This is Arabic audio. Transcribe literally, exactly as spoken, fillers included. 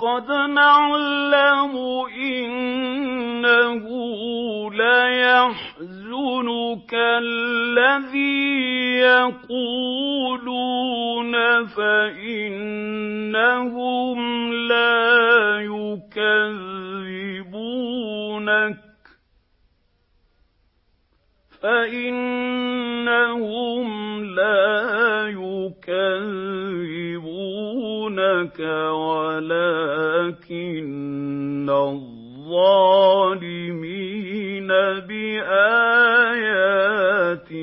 قَدْ نَعْلَمُ إِنَّهُ لَيَحْزُنُكَ الَّذِي يَقُولُونَ فَإِنَّهُمْ لَا يُكَذِّبُونَكَ فَإِنَّهُمْ لَا يُكَذِّبُونَكَ وَلَٰكِنَّ الظَّالِمِينَ بِآيَاتِ